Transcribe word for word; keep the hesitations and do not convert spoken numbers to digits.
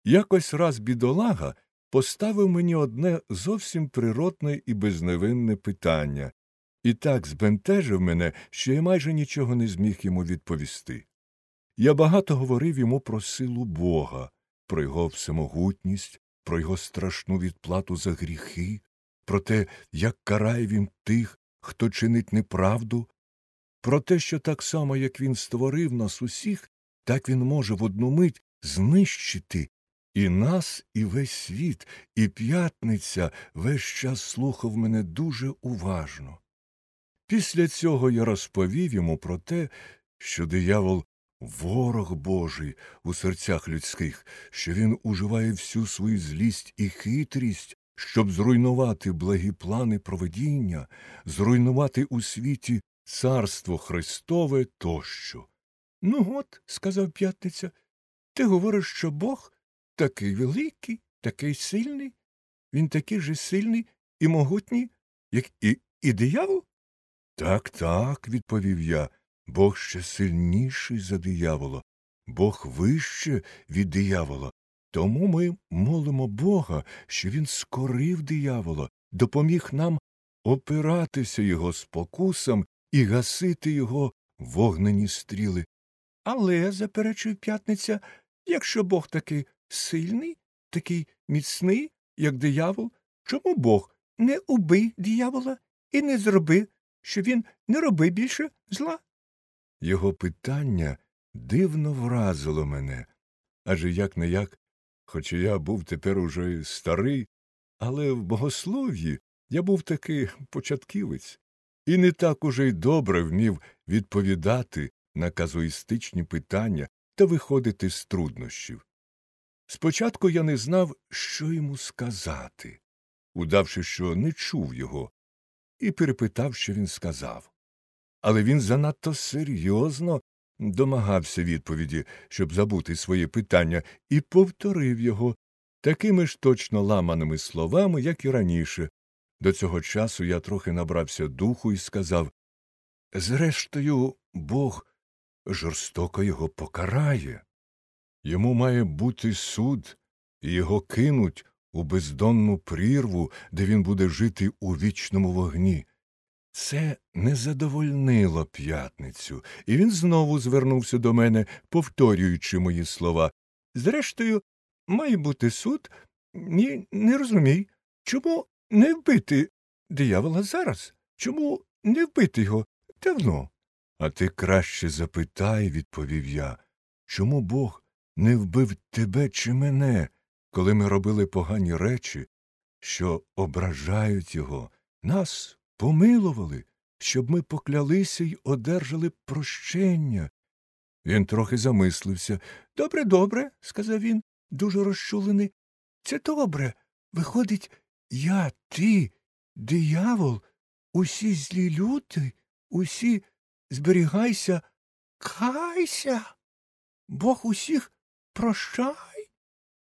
Якось раз бідолага поставив мені одне зовсім природне і безневинне питання, і так збентежив мене, що я майже нічого не зміг йому відповісти. Я багато говорив йому про силу Бога, про його всемогутність, про його страшну відплату за гріхи, про те, як карає він тих, хто чинить неправду, про те, що так само, як він створив нас усіх, так він може в одну мить знищити і нас, і весь світ, і П'ятниця весь час слухав мене дуже уважно. Після цього я розповів йому про те, що диявол – ворог Божий у серцях людських, що він уживає всю свою злість і хитрість, щоб зруйнувати благі плани провидіння, зруйнувати у світі царство Христове тощо. — Ну от, — сказав П'ятниця, — ти говориш, що Бог такий великий, такий сильний, він такий же сильний і могутній, як і, і диявол? — Так, так, — відповів я, — Бог ще сильніший за диявола, Бог вище від диявола. Тому ми молимо Бога, що він скорив диявола, допоміг нам опиратися його спокусам і гасити його вогнені стріли. — Але, — заперечив П'ятниця, — якщо Бог такий сильний, такий міцний, як диявол, чому Бог не убий диявола і не зроби, щоб він не робив більше зла? Його питання дивно вразило мене, адже як-не-як, хоча я був тепер уже старий, але в богослов'ї я був таки початківець і не так уже й добре вмів відповідати на казуїстичні питання та виходити з труднощів. Спочатку я не знав, що йому сказати, удавши, що не чув його, і перепитав, що він сказав. Але він занадто серйозно домагався відповіді, щоб забути своє питання, і повторив його такими ж точно ламаними словами, як і раніше. До цього часу я трохи набрався духу і сказав: «Зрештою, Бог жорстоко його покарає. Йому має бути суд, і його кинуть у бездонну прірву, де він буде жити у вічному вогні». Це не задовольнило П'ятницю, і він знову звернувся до мене, повторюючи мої слова. «Зрештою, має бути суд. Ні, не розумій, чому не вбити диявола зараз? Чому не вбити його давно?» «А ти краще запитай, — відповів я, — чому Бог не вбив тебе чи мене, коли ми робили погані речі, що ображають його, нас помилували, щоб ми поклялися й одержали прощення?» Він трохи замислився. «Добре, добре, — сказав він, дуже розчулений, — це добре. Виходить, я, ти, диявол, усі злі люди, усі, зберігайся, кайся. Бог усіх прощає».